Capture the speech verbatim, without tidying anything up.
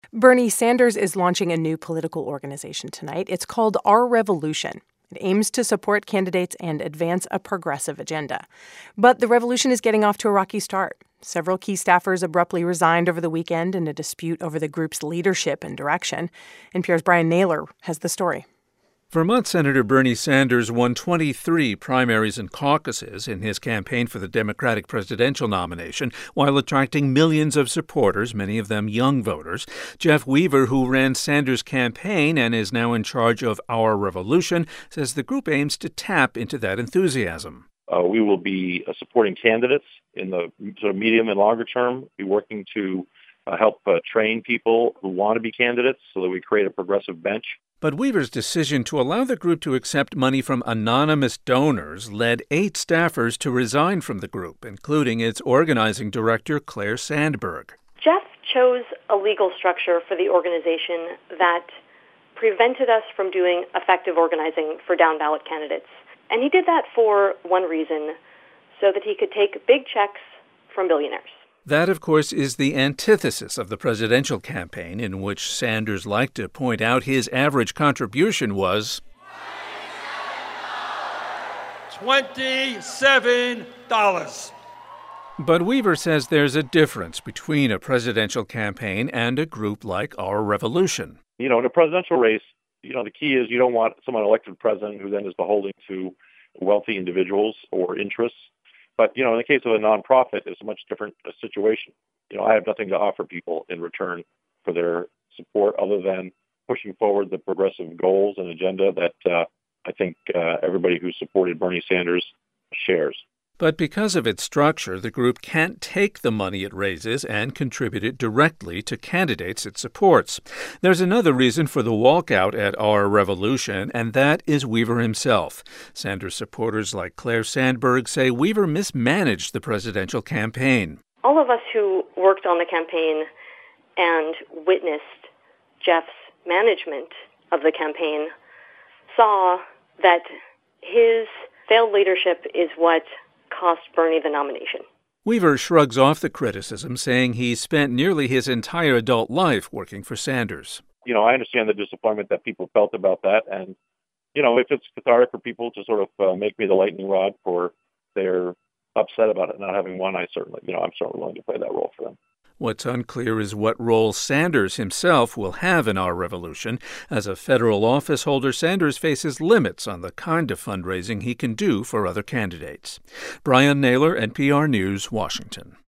Bernie Sanders is launching a new political organization tonight. It's called Our Revolution. It aims to support candidates and advance a progressive agenda. But the revolution is getting off to a rocky start. Several key staffers abruptly resigned over the weekend in a dispute over the group's leadership and direction. N P R's Brian Naylor has the story. Vermont Senator Bernie Sanders won twenty-three primaries and caucuses in his campaign for the Democratic presidential nomination, while attracting millions of supporters, many of them young voters. Jeff Weaver, who ran Sanders' campaign and is now in charge of Our Revolution, says the group aims to tap into that enthusiasm. Uh, we will be uh, supporting candidates in the sort of medium and longer term, be working to uh, help uh, train people who want to be candidates so that we create a progressive bench. But Weaver's decision to allow the group to accept money from anonymous donors led eight staffers to resign from the group, including its organizing director, Claire Sandberg. Jeff chose a legal structure for the organization that prevented us from doing effective organizing for down-ballot candidates. And he did that for one reason, so that he could take big checks from billionaires. That, of course, is the antithesis of the presidential campaign, in which Sanders liked to point out his average contribution was twenty-seven dollars. But Weaver says there's a difference between a presidential campaign and a group like Our Revolution. You know, in a presidential race, you know, the key is you don't want someone elected president who then is beholden to wealthy individuals or interests. But, you know, in the case of a nonprofit, it's a much different uh, situation. You know, I have nothing to offer people in return for their support other than pushing forward the progressive goals and agenda that uh, I think uh, everybody who supported Bernie Sanders shares. But because of its structure, the group can't take the money it raises and contribute it directly to candidates it supports. There's another reason for the walkout at Our Revolution, and that is Weaver himself. Sanders supporters like Claire Sandberg say Weaver mismanaged the presidential campaign. All of us who worked on the campaign and witnessed Jeff's management of the campaign saw that his failed leadership is what cost Bernie the nomination. Weaver shrugs off the criticism, saying he spent nearly his entire adult life working for Sanders. You know, I understand the disappointment that people felt about that. And, you know, if it's cathartic for people to sort of uh, make me the lightning rod for their upset about it not having won, I certainly, you know, I'm certainly willing to play that role for them. What's unclear is what role Sanders himself will have in Our Revolution. As a federal office holder, Sanders faces limits on the kind of fundraising he can do for other candidates. Brian Naylor, N P R News, Washington.